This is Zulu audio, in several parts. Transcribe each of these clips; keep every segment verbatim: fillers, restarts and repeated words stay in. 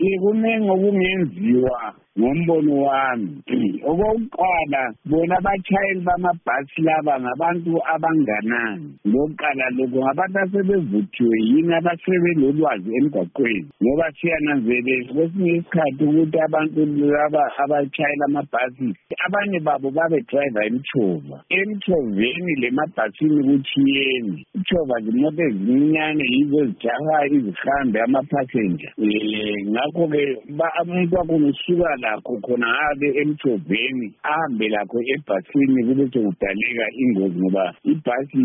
Ikuningi okungenziwa ngombono wami. Okokuqala, bona abatshayeli bamabhasi laba ngabantu abanganani. Lokuqala lokho ngabantu asebevuthiwe yini abasebelolwazi emgwaqweni. Ngoba siyananzelela kwesinye isikhathi ukuthi abantu laba abatshayela amabhasi abanye babo babe driver emtshova. Emtshoveni lemabhasini kuthiyeni. Imtshova zimoto ezincane yizo ezijaha izihambe ama-passenger. Eh ngakho-ke umuntu wakusuka lakho khona abe emtshoveni ahambe lakho ebhasini kube sekudaleka ingozi ngoba ibhasi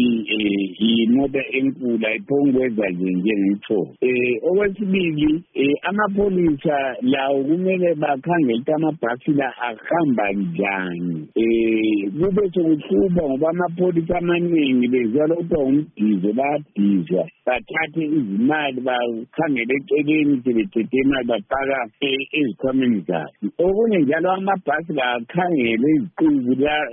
imoto enkulu ayiphongweza nje njengemtshova. Eh okwesibili amapholisa lawo kumele bakhangele ukuthi amabhasi la ahamba njani. Eh kube sekuhluba ngoba amapholisa amaningi bezala ukuthi umdizo bayadizwa bathathe izimali bakhangele eceleni sebethethe imali bafaka ezikhwameni zabo. Okunye njalo amabhasi akhangele iziqubu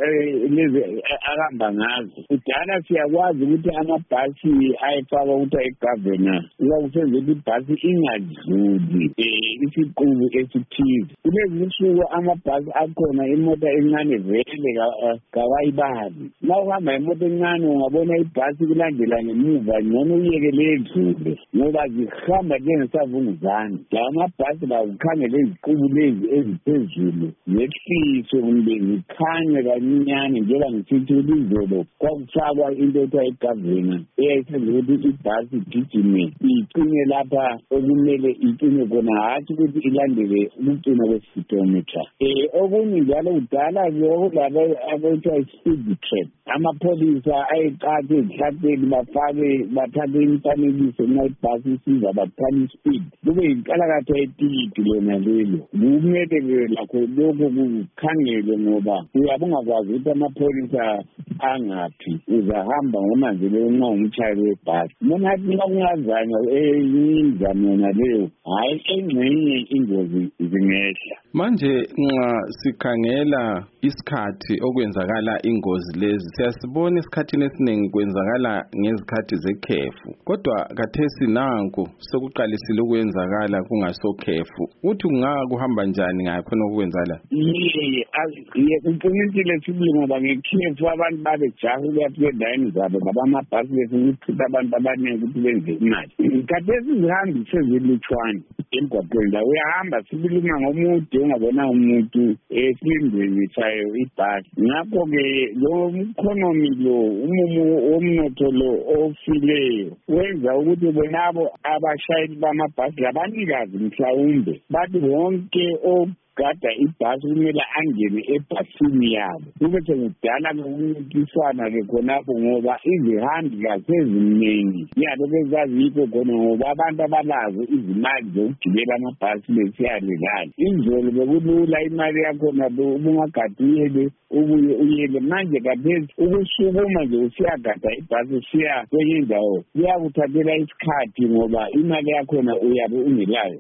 lezi ahamba ngazo. Kudala siyakwazi ukuthi amabhasi ayefaka ukuthi ayigovernance uba kusenza ukuthi ibhasi ingadluli isiqubu esithize. Kulezi insuku amabhasi akhona imoto encane vele kawayibali. Ma uhamba imoto encane ungabona ibhasi kulandela ngemuva ngcono uyekele edlule ngoba zihamba njengesavunguzane. Lawa amabhasi bawukhangele iziqubu lezi eziphezulu ngehlise kumbe zikhanye kancinyane njengoba ngisithi ukuthi izolo kwakufakwa into ekuthiwa igovernance eyayisenza ukuthi ibhasi igijime icine lapha okumele icine khona hatshi ukuthi ilandele ukucina kwespeedometer. Eh okunye njalo kudala kulaba abethiwa i-speed trap. Amapholisa ayeqathe ezihlahleni bafake bathathe imifanekiso nxa ibhasi isiza bathwala ispeed kube yinkalakatha etikiti lona lelo. Kumele lakho lokho kukhangelwe ngoba uyabe ungakwazi ukuthi amapholisa angaphi uzahamba ngomanzele nxa umtshayeli webhasi. Mina nxa kungazanywa imizamo yona leyo hayi engxenye ingozi zingehla. Manje nxa sikhangela isikhathi okwenzakala ingozi lezi siyasibona isikhathini esiningi kwenzakala ngezikhathi zekhefu kodwa kathesi nanku sokuqalisile ukwenzakala kungasokhefu. Uthi kungaka kuhamba njani ngakhona okwenzakala? Yeye uqinisile sibili ngoba ngekhefu abantu babejaha ukuyafika endaweni zabo ngaba amabhasi besichitha abantu abaningi ukuthi benze imali. Kathesi zihambi sezilutshwane emgwaqweni la uyahamba sibili uma ngomude ungabona umuntu esilindweni sayo ibhasi. Ngakho-ke lo mkhonomi lo umumo womnotho lo ofileyo wenza ukuthi bonabo abashayeli bamabhasi labanikazi mhlawumbe bathi wonke gada ibhasi kumele angene ebhasini yabo. Kube sekudala ukuncintiswana-ke khonapho ngoba izihambi kaseziningi yabo bezazikho khona ngoba abantu abalazo izimali zokugibela amabhasi besiyalelala. Inzolo bekulula imali yakhona ubungagadi uyele ubuye uyele. Manje kathesi ukusukuma nje usiyagada ibhasi usiya kwenye indawo kuyakuthathela isikhathi ngoba imali yakhona uyabe ungelayo.